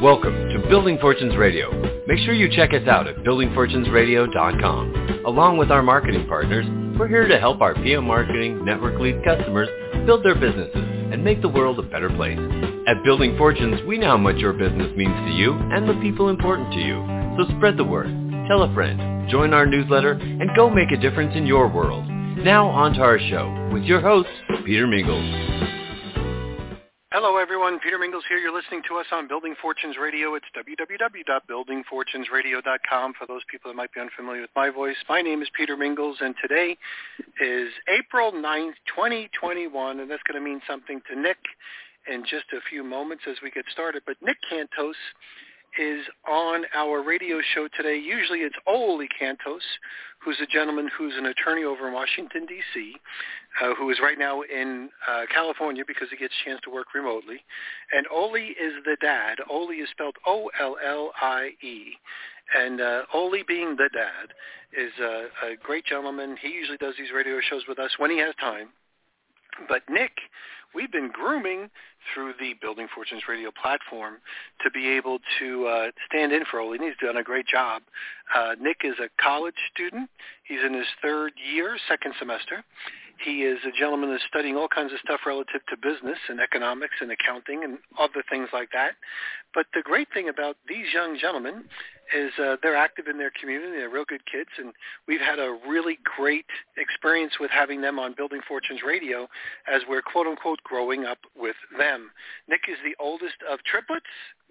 Welcome to Building Fortunes Radio. Make sure you check us out at buildingfortunesradio.com. Along with our marketing partners, we're here to help our PM Marketing Network Lead customers build their businesses and make the world a better place. At Building Fortunes, we know how much your business means to you and the people important to you. So spread the word, tell a friend, join our newsletter, and go make a difference in your world. Now on to our show with your host, Peter Mingles. Hello, everyone. Peter Mingles here. You're listening to us on Building Fortunes Radio. It's www.buildingfortunesradio.com for those people that might be unfamiliar with my voice. My name is Peter Mingles, and today is April 9th, 2021, and that's going to mean something to Nick in just a few moments as we get started. But Nick Cantos is on our radio show today. Usually it's Ole Cantos, who's a gentleman who's an attorney over in Washington, D.C., who is right now in California because he gets a chance to work remotely. And Ole is the dad. Ole is spelled O-L-L-I-E. And Ole, being the dad, is a great gentleman. He usually does these radio shows with us when he has time. But Nick, we've been grooming through the Building Fortunes Radio platform to be able to stand in for Ole. He's done a great job. Nick is a college student. He's in his third year, second semester. He is a gentleman that's studying all kinds of stuff relative to business and economics and accounting and other things like that. But the great thing about these young gentlemen is they're active in their community. They're real good kids, and we've had a really great experience with having them on Building Fortunes Radio as we're, quote-unquote, growing up with them. Nick is the oldest of triplets.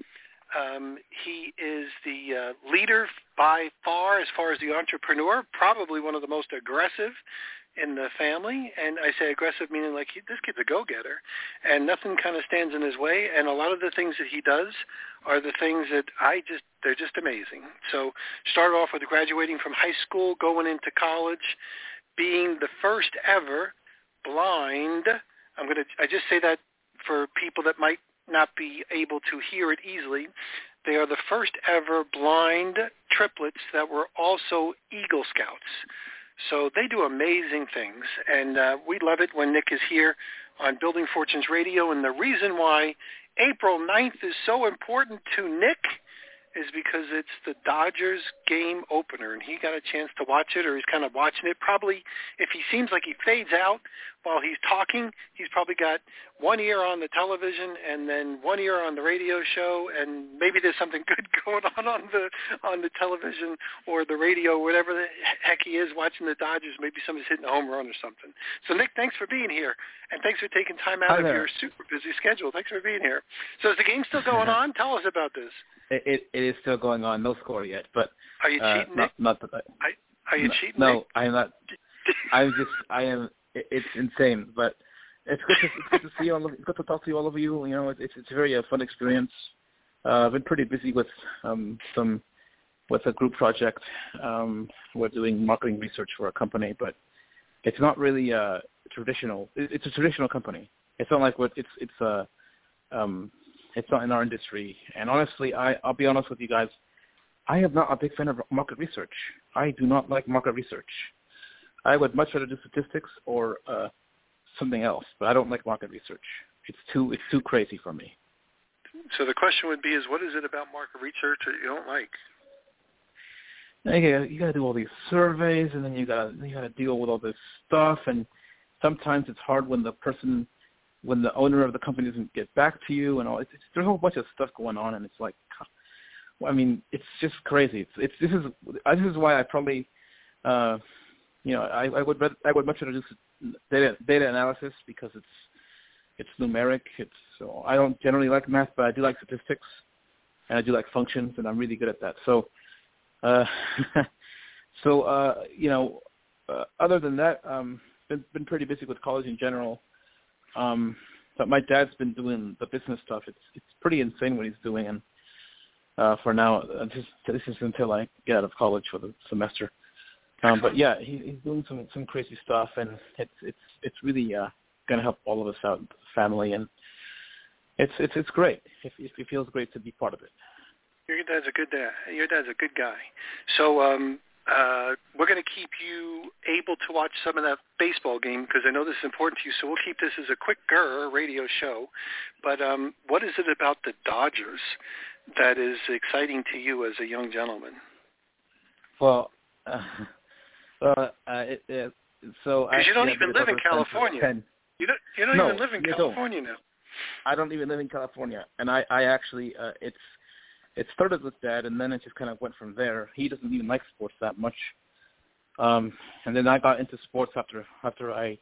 He is the leader by far as the entrepreneur, probably one of the most aggressive in the family. And I say aggressive meaning like this kid's a go-getter, and nothing kind of stands in his way. And a lot of the things that he does are the things that they're just amazing. So started off with graduating from high school, going into college, being the first ever blind. I just say that for people that might not be able to hear it easily. They are the first ever blind triplets that were also Eagle Scouts. So they do amazing things, and we love it when Nick is here on Building Fortunes Radio. And the reason why April 9th is so important to Nick is because it's the Dodgers game opener, and he got a chance to watch it, or he's kind of watching it. Probably, if he seems like he fades out while he's talking, he's probably got one ear on the television and then one ear on the radio show, and maybe there's something good going on the television or the radio, whatever the heck he is watching the Dodgers. Maybe somebody's hitting a home run or something. So, Nick, thanks for being here, and thanks for taking time out of your super busy schedule. Thanks for being here. So is the game still going on? Tell us about this. It is still going on. No score yet, but are you cheating, Nick? Are you cheating? No, Nick? I am not. I am. It's insane, but it's good to see you all. It's good to talk to all of you. You know, it's a very fun experience. I've been pretty busy with a group project. We're doing marketing research for a company, but it's not really traditional. It's a traditional company. It's not like it's not in our industry. And honestly, I'll be honest with you guys, I am not a big fan of market research. I do not like market research. I would much rather do statistics or something else, but I don't like market research. It's too crazy for me. So the question would be: what is it about market research that you don't like? You got to do all these surveys, and then you got to deal with all this stuff, and sometimes it's hard when the owner of the company doesn't get back to you, and all. There's a whole bunch of stuff going on, and it's like, I mean, it's just crazy. This is why I probably. I would much rather do data analysis because it's numeric. So I don't generally like math, but I do like statistics, and I do like functions, and I'm really good at that. So, other than that, been pretty busy with college in general. But my dad's been doing the business stuff. It's pretty insane what he's doing, and for now, this is until I get out of college for the semester. But yeah, he's doing some crazy stuff, and it's really gonna help all of us out, family, and it's great. It feels great to be part of it. Your dad's a good dad. Your dad's a good guy. So we're going to keep you able to watch some of that baseball game because I know this is important to you. So we'll keep this as a quicker radio show. But what is it about the Dodgers that is exciting to you as a young gentleman? Well, so because you don't even live in California. You don't even live in California now. I don't even live in California, and I actually it started with that, and then it just kind of went from there. He doesn't even like sports that much, and then I got into sports after I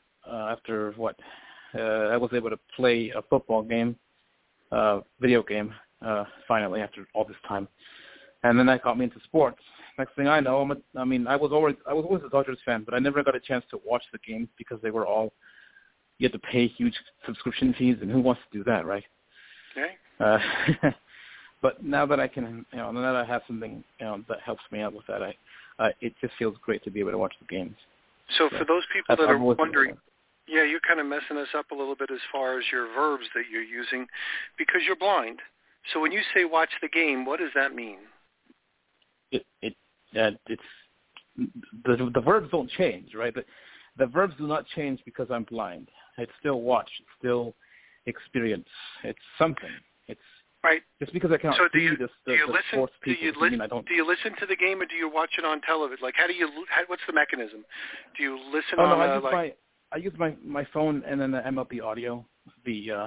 was able to play a football game, video game, finally after all this time, and then that got me into sports. Next thing I know, I was always a Dodgers fan, but I never got a chance to watch the games because they were all, you had to pay huge subscription fees, and who wants to do that, right? Okay. But now that I can, now that I have something, that helps me out with that, it just feels great to be able to watch the games. So for those people that are wondering, yeah, you're kind of messing us up a little bit as far as your verbs that you're using, because you're blind. So when you say watch the game, what does that mean? It's the verbs don't change, right? The verbs do not change because I'm blind. It's still watch, it's still experience. It's something. It's right. Just because I can't see the sports people, do you listen to the game, or do you watch it on television? Like, what's the mechanism? Do you listen I use my phone and then the MLB audio, the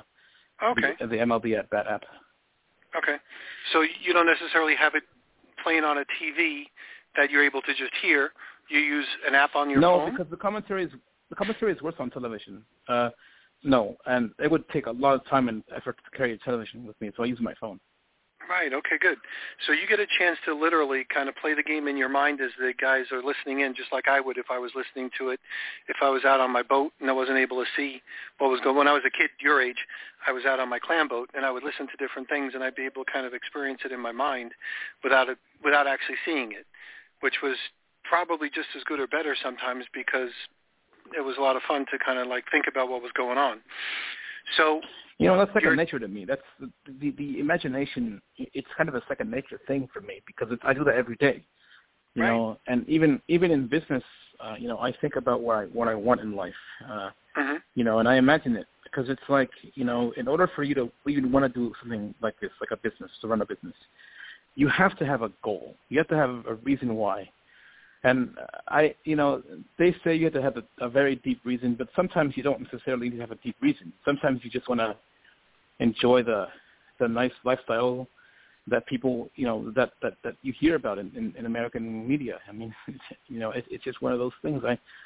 MLB at Bat app. Okay. So you don't necessarily have it playing on a TV that you're able to just hear. You use an app on your phone? No, because the commentary is worse on television. No, and it would take a lot of time and effort to carry a television with me, so I use my phone. Right, okay, good. So you get a chance to literally kind of play the game in your mind as the guys are listening in, just like I would if I was listening to it. If I was out on my boat and I wasn't able to see what was going on. When I was a kid your age, I was out on my clam boat, and I would listen to different things, and I'd be able to kind of experience it in my mind without actually seeing it, which was probably just as good or better sometimes because it was a lot of fun to kind of like think about what was going on. So that's second nature to me. That's the imagination. It's kind of a second nature thing for me because I do that every day. You know, and even in business, I think about what I want in life. And I imagine it because it's like, in order for you to even want to do something like this, like a business, to run a business, you have to have a goal. You have to have a reason why. And they say you have to have a very deep reason, but sometimes you don't necessarily need to have a deep reason. Sometimes you just want to enjoy the nice lifestyle that people, that you hear about in American media. I mean, it's just one of those things.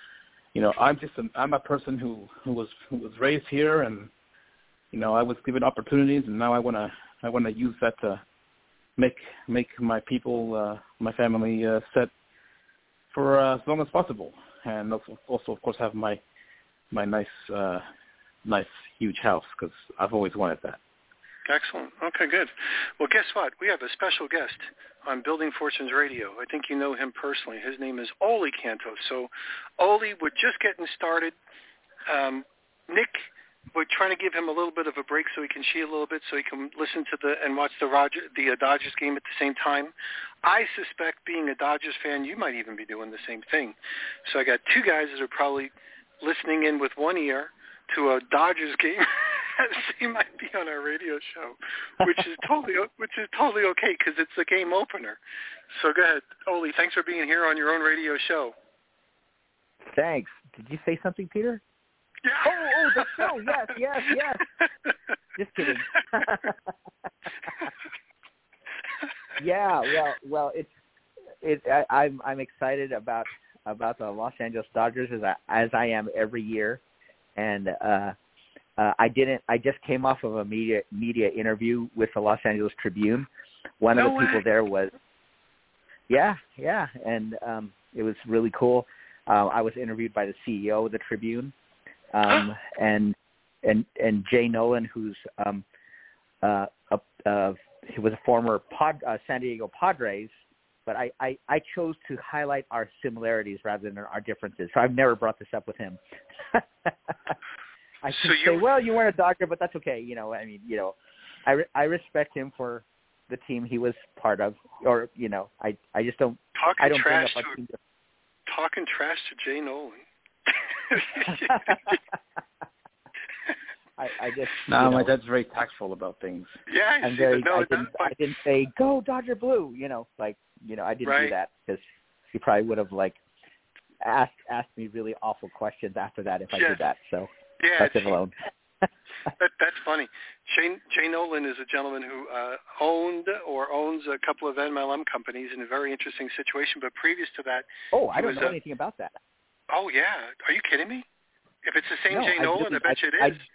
I'm a person who was raised here, and I was given opportunities, and now I want to use that to make my people, my family set for as long as possible, and also of course have my nice huge house because I've always wanted that. Excellent. Okay, good. Well, guess what? We have a special guest on Building Fortunes Radio. I think you know him personally. His name is Ole Cantos. So, Ole, we're just getting started. Nick, we're trying to give him a little bit of a break so he can cheat a little bit, so he can listen to and watch the Dodgers game at the same time. I suspect, being a Dodgers fan, you might even be doing the same thing. So I got two guys that are probably listening in with one ear to a Dodgers game as they might be on our radio show, which is totally okay because it's a game opener. So go ahead, Ole. Thanks for being here on your own radio show. Thanks. Did you say something, Peter? Yeah. Oh, the show. Yes. Just kidding. Yeah. Well, I'm excited about the Los Angeles Dodgers as I am every year, and I just came off of a media interview with the Los Angeles Tribune. One of the people there was, and it was really cool. I was interviewed by the CEO of the Tribune, and Jay Nolan, who's he was a former San Diego Padres, but I chose to highlight our similarities rather than our differences. So I've never brought this up with him. I should say, well, you weren't a doctor, but that's okay. I respect him for the team he was part of, or I just don't. I don't bring up our team. Talking trash to Jay Nolan. I just no, my dad's very tactful about things. Yeah, I didn't say go Dodger Blue. I didn't do that because he probably would have asked me really awful questions after that if I did that. So left it alone. That's funny. Jay Nolan is a gentleman who owned or owns a couple of MLM companies in a very interesting situation. But previous to that, I don't know anything about that. Oh yeah, are you kidding me? If it's the same Jay Nolan, I bet you it is.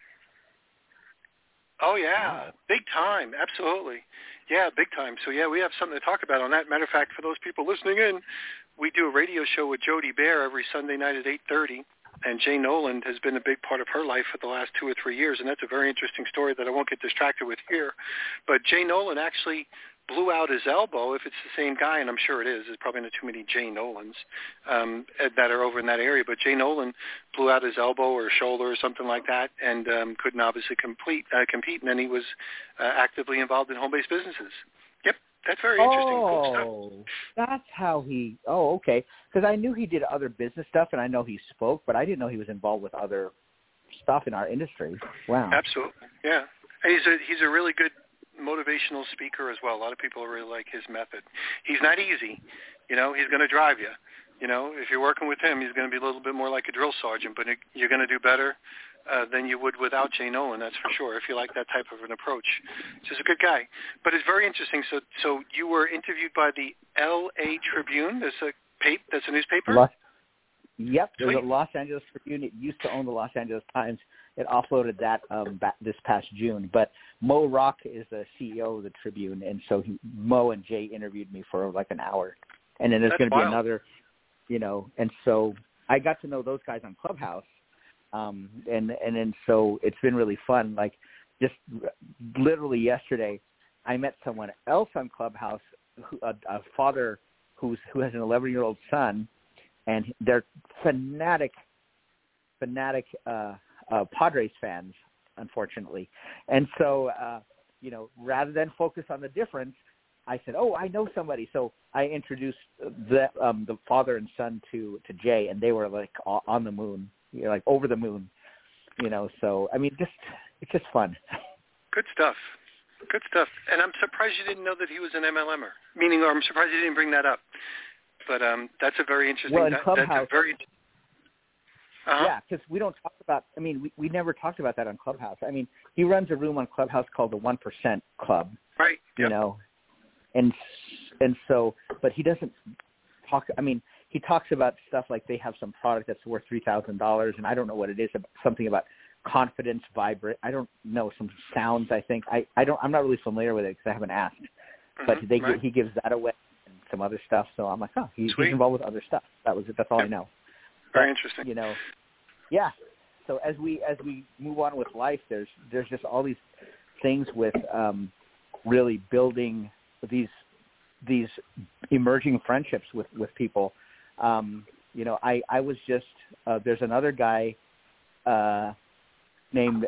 Oh yeah, wow. Big time, absolutely. Yeah, big time. So yeah, we have something to talk about on that. Matter of fact, for those people listening in, we do a radio show with Jody Bear every Sunday night at 8:30. And Jay Nolan has been a big part of her life for the last 2 or 3 years, and that's a very interesting story that I won't get distracted with here. But Jay Nolan actually blew out his elbow, if it's the same guy, and I'm sure it is. There's probably not too many Jay Nolans that are over in that area. But Jay Nolan blew out his elbow or shoulder or something like that and couldn't obviously compete, and then he was actively involved in home-based businesses. Yep. That's very interesting. Cool stuff. That's how he – okay. Because I knew he did other business stuff, and I know he spoke, but I didn't know he was involved with other stuff in our industry. Wow. Absolutely, yeah. And he's a really good motivational speaker as well. A lot of people really like his method. He's not easy. He's going to drive you. If you're working with him, he's going to be a little bit more like a drill sergeant, but you're going to do better than you would without Jay Nolan, that's for sure, if you like that type of an approach. He's a good guy. But it's very interesting. So you were interviewed by the L.A. Tribune. That's a newspaper? Yep. There's a Los Angeles Tribune. It used to own the Los Angeles Times. It offloaded that this past June. But Mo Rock is the CEO of the Tribune, and so Mo and Jay interviewed me for an hour. And then there's going to be another, and so I got to know those guys on Clubhouse. And then so it's been really fun. Just literally yesterday, I met someone else on Clubhouse, a father who has an 11-year-old son, and they're fanatic Padres fans, unfortunately. And so, rather than focus on the difference, I said, I know somebody. So I introduced the father and son to Jay, and they were on the moon. Over the moon, so, it's just fun. Good stuff. And I'm surprised you didn't know that he was an MLMer, I'm surprised you didn't bring that up. But that's a very interesting, well, in Clubhouse, that's a very... Yeah, because we don't talk about, we never talked about that on Clubhouse. He runs a room on Clubhouse called the 1% Club. Right. Yep. And so, but he doesn't talk, he talks about stuff like they have some product that's worth $3,000, and I don't know what it is, something about confidence, vibrate. I don't know, some sounds, I think. I'm not really familiar with it because I haven't asked. But he gives that away and some other stuff. So I'm like, he's involved with other stuff. That was it. That's all I know. Very interesting. Yeah. So as we move on with life, there's just all these things with really building these emerging friendships with people. I was just there's another guy named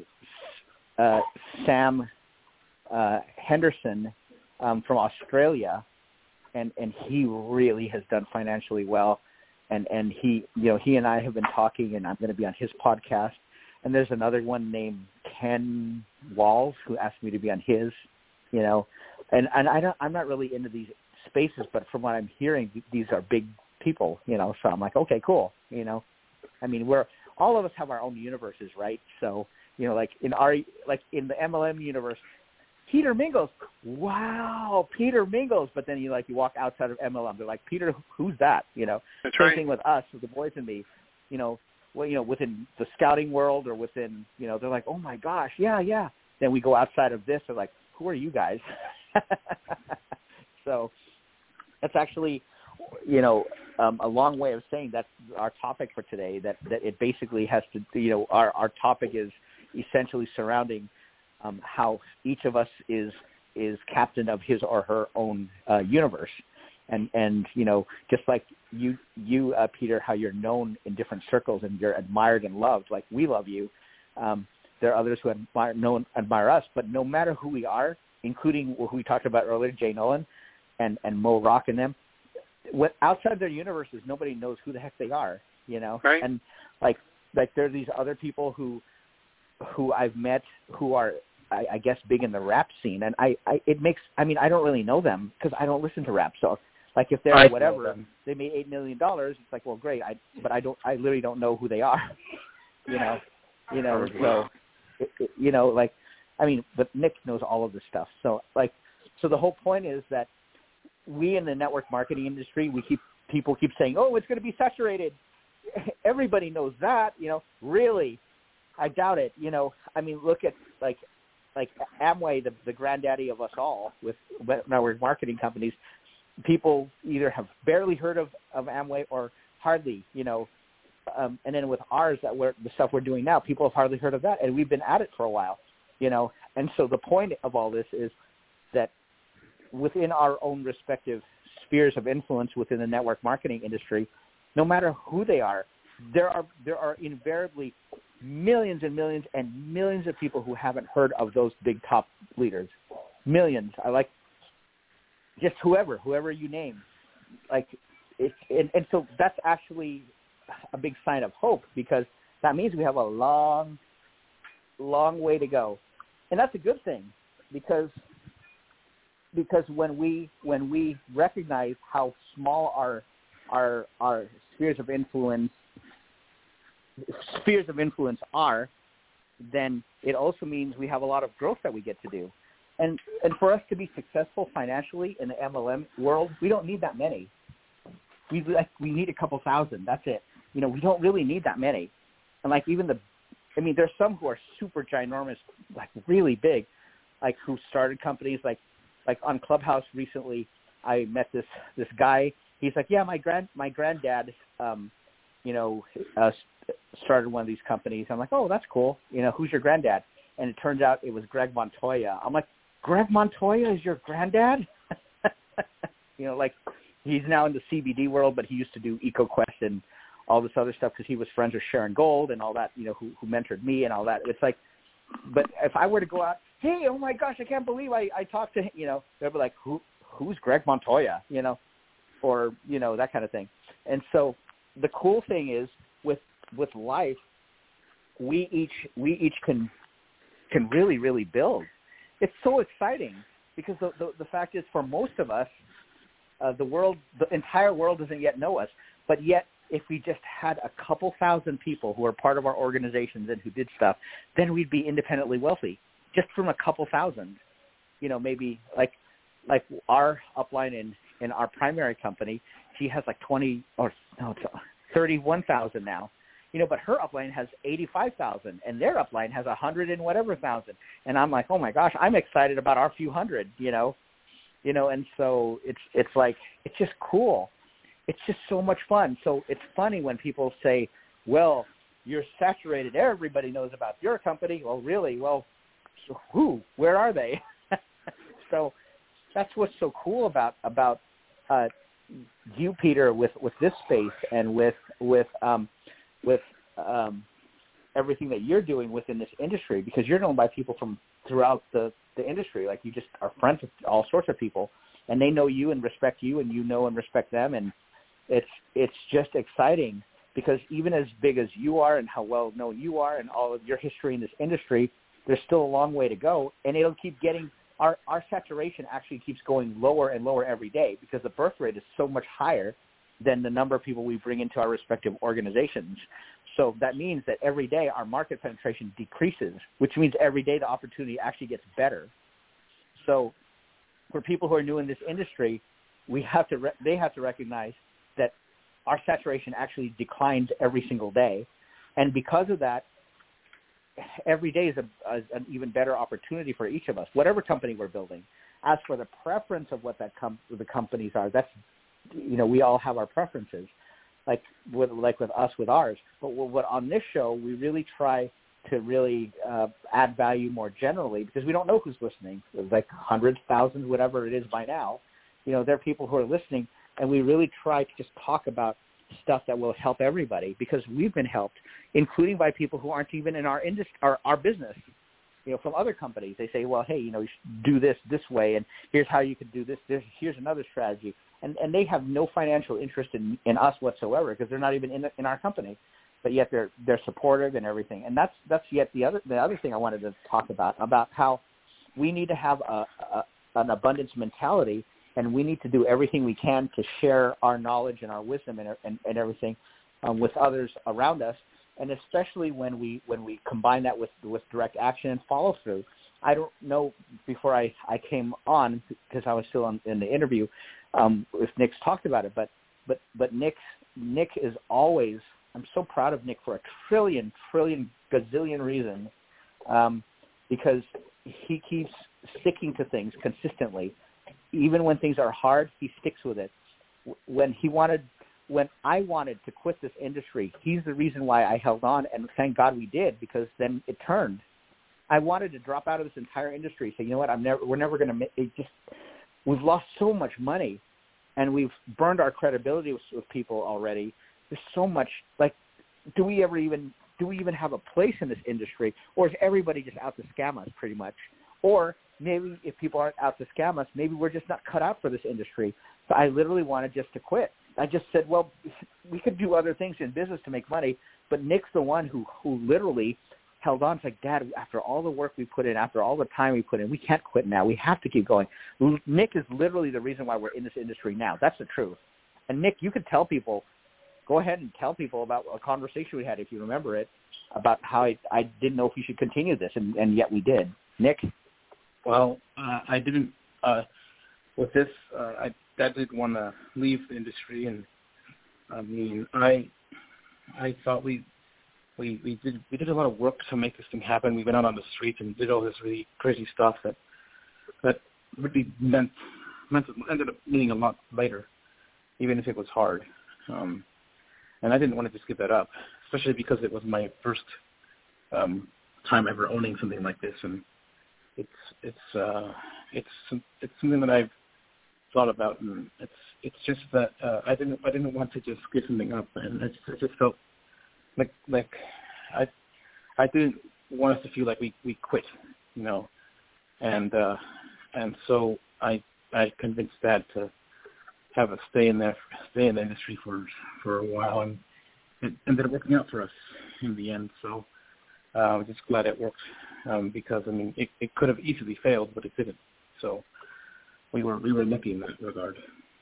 Sam Henderson from Australia, and he really has done financially well. And he and I have been talking, and I'm going to be on his podcast. And there's another one named Ken Walls who asked me to be on his, and I'm not really into these spaces, but from what I'm hearing, these are big people, so I'm like, okay, cool. We're all of us have our own universes, right? So, in the MLM universe, Peter Mingles, wow, Peter Mingles. But then you walk outside of MLM, they're like, Peter, who's that? That's same right. thing with us, with the boys and me, within the scouting world or within, they're like, oh my gosh, yeah. Then we go outside of this, they're like, who are you guys? So that's actually, a long way of saying that's our topic for today, that it basically has to, our topic is essentially surrounding how each of us is captain of his or her own universe. And just like you Peter, how you're known in different circles and you're admired and loved, like we love you. There are others who admire us, but no matter who we are, including who we talked about earlier, Jay Nolan and Mo Rock and them, outside their universes, nobody knows who the heck they are, Right. And like there are these other people who who I've met who are, I guess, big in the rap scene, and I don't really know them because I don't listen to rap. So, like, if they're whatever, they made $8 million. It's like, well, great. I literally don't know who they are. But Nick knows all of this stuff. So the whole point is that we in the network marketing industry, people keep saying, oh, it's going to be saturated. Everybody knows that, really. I doubt it. Look at like Amway, the granddaddy of us all with network marketing companies. People either have barely heard of Amway or hardly, and then with ours, the stuff we're doing now, people have hardly heard of that, and we've been at it for a while, And so the point of all this is that within our own respective spheres of influence within the network marketing industry, no matter who they are, there are invariably millions and millions and millions of people who haven't heard of those big top leaders. Millions. I like just whoever you name. And so that's actually a big sign of hope, because that means we have a long, long way to go. And that's a good thing, because when we recognize how small our spheres of influence are, then it also means we have a lot of growth that we get to do. And for us to be successful financially in the MLM world, we don't need that many. We need a couple thousand. That's it. We don't really need that many. And there's some who are super ginormous, like really big, like who started companies like on Clubhouse recently. I met this guy. He's like, yeah, my granddad, started one of these companies. I'm like, oh, that's cool. Who's your granddad? And it turns out it was Greg Montoya. I'm like, Greg Montoya is your granddad? He's now in the CBD world, but he used to do EcoQuest and all this other stuff because he was friends with Sharon Gold and all that, who mentored me and all that. It's like, but if I were to go out, hey, oh my gosh, I can't believe I talked to him, they'd be like, who's Greg Montoya, or, that kind of thing. And so the cool thing is with life, we each can really, really build. It's so exciting because the fact is, for most of us, the entire world doesn't yet know us, but yet if we just had a couple thousand people who are part of our organizations and who did stuff, then we'd be independently wealthy just from a couple thousand. Maybe like our upline in our primary company, she has like 31,000 now. But her upline has 85,000, and their upline has 100 and whatever thousand. And I'm like, oh my gosh, I'm excited about our few hundred, And so it's like, it's just cool. It's just so much fun. So it's funny when people say, well, you're saturated. Everybody knows about your company. Well, really? Well, so who? Where are they? So that's what's so cool about you, Peter, with this space and with everything that you're doing within this industry, because you're known by people from throughout the industry. Like, you just are friends with all sorts of people, and they know you and respect you, and you know and respect them. And it's just exciting, because even as big as you are and how well known you are and all of your history in this industry, there's still a long way to go, and it'll keep getting our saturation actually keeps going lower and lower every day, because the birth rate is so much higher than the number of people we bring into our respective organizations. So that means that every day our market penetration decreases, which means every day the opportunity actually gets better. So for people who are new in this industry, they have to recognize that our saturation actually declines every single day. And because of that, every day is an even better opportunity for each of us, whatever company we're building. As for the preference of what the companies are, that's, we all have our preferences, like with us with ours. But on this show, we really try to really add value more generally, because we don't know who's listening. There's like hundreds, thousands, whatever it is by now. There are people who are listening, and we really try to just talk about stuff that will help everybody, because we've been helped, including by people who aren't even in our industry, our business. From other companies, they say, well, hey, you should do this way, and here's how you could do this. Here's another strategy. And they have no financial interest in us whatsoever, because they're not even in our company. but yet they're supportive and everything. And that's yet the other thing I wanted to talk about how we need to have an abundance mentality, and we need to do everything we can to share our knowledge and our wisdom and everything with others around us, and especially when we combine that with direct action and follow through. I don't know, before I came on, because I was still in the interview, if Nick's talked about it, but Nick is always, I'm so proud of Nick for a trillion gazillion reasons, because he keeps sticking to things consistently. Even when things are hard, he sticks with it. When I wanted to quit this industry, he's the reason why I held on, and thank God we did, because then it turned. I wanted to drop out of this entire industry. Say, you know what? We're never going to make it. We've lost so much money, and we've burned our credibility with people already. There's so much. Like, do we even have a place in this industry, or is everybody just out to scam us, pretty much? Or maybe if people aren't out to scam us, maybe we're just not cut out for this industry. So I literally wanted just to quit. I just said, well, we could do other things in business to make money, but Nick's the one who literally held on. It's like, Dad, after all the work we put in, after all the time we put in, we can't quit now. We have to keep going. Nick is literally the reason why we're in this industry now. That's the truth. And Nick, you could tell people, go ahead and tell people about a conversation we had, if you remember it, about how I didn't know if we should continue this, and yet we did. Nick? Well, I didn't, with this, I didn't want to leave the industry, and I mean, I thought we did a lot of work to make this thing happen. We went out on the streets and did all this really crazy stuff that really ended up meaning a lot later, even if it was hard. And I didn't want to just give that up, especially because it was my first time ever owning something like this, and it's something that I've thought about, and it's just that I didn't want to just give something up, and I just felt like I didn't want us to feel like we quit, you know, and so I convinced Dad to have us stay in the industry for a while, and it ended up working out for us in the end. So I'm just glad it worked, because I mean it could have easily failed, but it didn't. So we were lucky in that regard.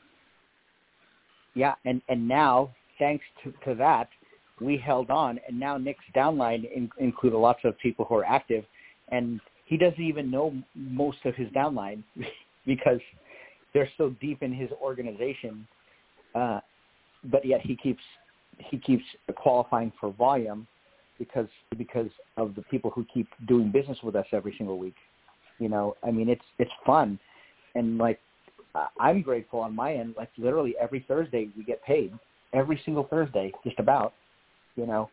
Yeah, and now thanks to that, we held on, and now Nick's downline include lots of people who are active, and he doesn't even know most of his downline because they're so deep in his organization, but yet he keeps qualifying for volume because of the people who keep doing business with us every single week. You know, I mean, it's fun, and like I'm grateful on my end. Like literally every Thursday we get paid, every single Thursday, just about. You know,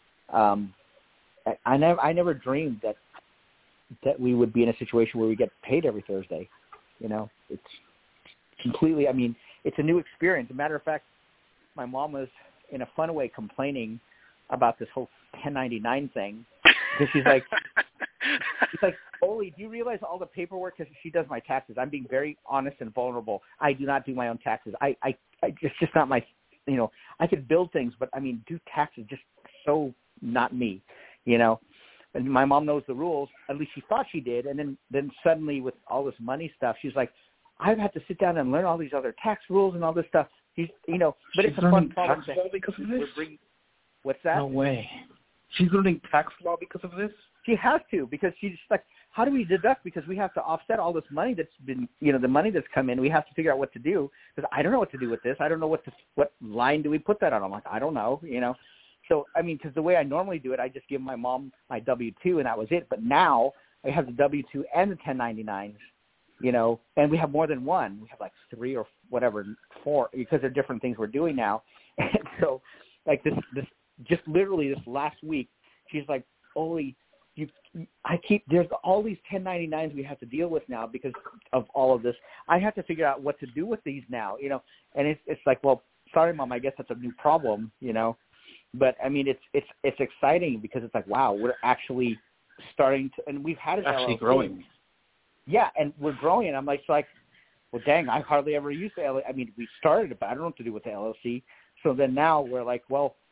I never dreamed that we would be in a situation where we get paid every Thursday. You know, it's completely. I mean, it's a new experience. As a matter of fact, my mom was in a fun way complaining about this whole 1099 thing because she's like, Oli, do you realize all the paperwork? Because she does my taxes. I'm being very honest and vulnerable. I do not do my own taxes. It's just not my. You know, I could build things, but I mean, do taxes just so not me, you know. And my mom knows the rules. At least she thought she did. And then suddenly with all this money stuff, she's like, I've had to sit down and learn all these other tax rules and all this stuff. You know, but she's it's a fun problem. Tax law because of this? What's that? No way. She's learning tax law because of this? She has to, because she's like, how do we deduct? Because we have to offset all this money that's been, you know, the money that's come in. We have to figure out what to do because I don't know what to do with this. I don't know what line do we put that on? I'm like, I don't know, you know. So, I mean, because the way I normally do it, I just give my mom my W-2 and that was it. But now I have the W-2 and the 1099s, you know, and we have more than one. We have like 3 or whatever, 4, because they're different things we're doing now. And so, like this just literally this last week, she's like, Oli, there's all these 1099s we have to deal with now because of all of this. I have to figure out what to do with these now, you know. And it's like, well, sorry, Mom, I guess that's a new problem, you know. But I mean, it's exciting because it's like, wow, we're actually starting to, and we've had it actually growing. Yeah, and we're growing. And I'm like, well, dang, I hardly ever used the LLC. I mean, we started it, but I don't know what to do with the LLC. So then now we're like, well,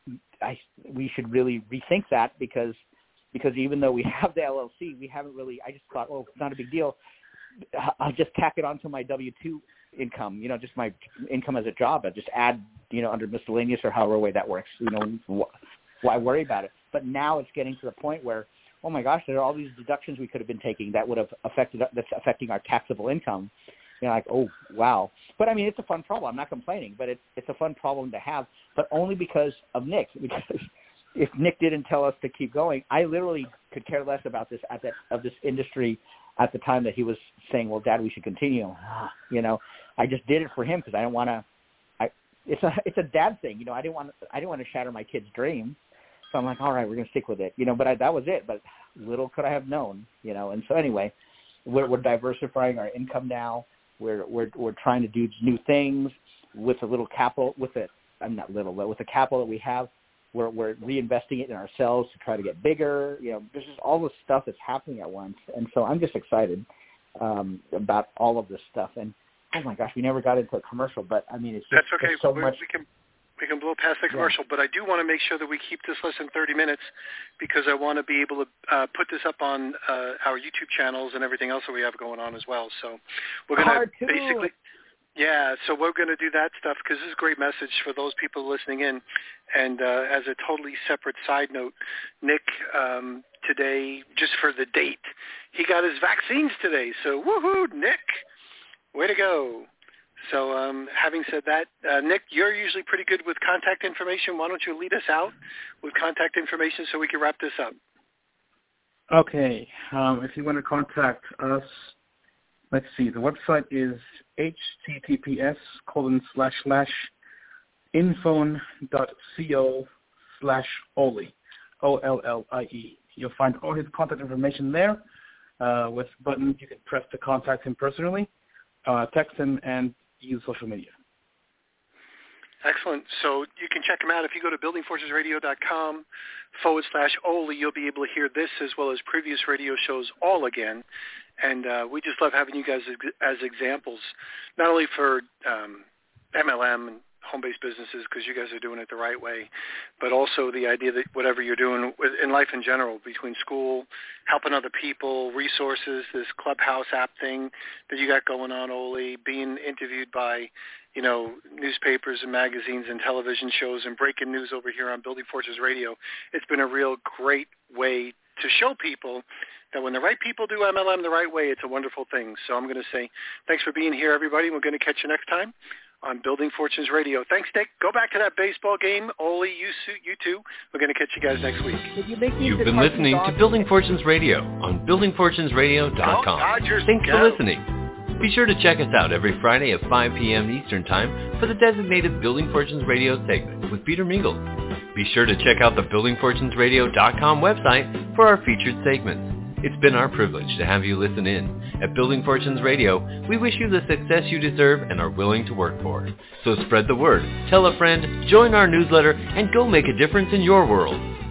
we should really rethink that because even though we have the LLC, we haven't really. I just thought, it's not a big deal. I'll just tack it onto my W-2 income, just my income as a job. I just add, under miscellaneous or however way that works. Why worry about it? But now it's getting to the point where, oh my gosh, there are all these deductions we could have been taking that's affecting our taxable income. Like, oh wow. But I mean, it's a fun problem. I'm not complaining, but it's a fun problem to have. But only because of Nick. Because if Nick didn't tell us to keep going, I literally could care less about this of this industry at the time that he was saying, well, Dad, we should continue. I just did it for him because I don't want to. It's a dad thing, I didn't want to shatter my kid's dream, so I'm like, all right, we're gonna stick with it, But that was it. But little could I have known, And so anyway, we're diversifying our income now. We're trying to do new things with a little capital. With the capital that we have, we're reinvesting it in ourselves to try to get bigger. There's just all this stuff that's happening at once, and so I'm just excited about all of this stuff. And oh my gosh, we never got into a commercial, but I mean, it's just that's okay. So much. We can blow past the commercial, but I do want to make sure that we keep this less than 30 minutes because I want to be able to put this up on our YouTube channels and everything else that we have going on as well. So we're going to basically, so we're going to do that stuff because this is a great message for those people listening in. And as a totally separate side note, Nick, today, just for the date, he got his vaccines today. So woohoo, Nick, way to go. So having said that, Nick, you're usually pretty good with contact information. Why don't you lead us out with contact information so we can wrap this up? Okay. If you want to contact us, let's see. The website is https://infone.co/Ollie, OLLIE. You'll find all his contact information there with buttons. You can press to contact him personally, text him, and use social media. Excellent. So you can check him out. If you go to buildingfortunesradio.com/Ollie, you'll be able to hear this as well as previous radio shows all again. And we just love having you guys as examples, not only for MLM and home-based businesses because you guys are doing it the right way, but also the idea that whatever you're doing in life in general, between school, helping other people, resources, this Clubhouse app thing that you got going on, Ollie, being interviewed by, newspapers and magazines and television shows and breaking news over here on Building Fortunes Radio. It's been a real great way to show people that when the right people do MLM the right way, it's a wonderful thing. So I'm going to say thanks for being here, everybody. We're going to catch you next time on Building Fortunes Radio. Thanks, Nick. Go back to that baseball game. Ole, you too. We're going to catch you guys next week. You've been listening to Building Fortunes Radio on buildingfortunesradio.com. Thanks for listening. Be sure to check us out every Friday at 5 p.m. Eastern Time for the designated Building Fortunes Radio segment with Peter Mingles. Be sure to check out the buildingfortunesradio.com website for our featured segments. It's been our privilege to have you listen in. At Building Fortunes Radio, we wish you the success you deserve and are willing to work for. So spread the word, tell a friend, join our newsletter, and go make a difference in your world.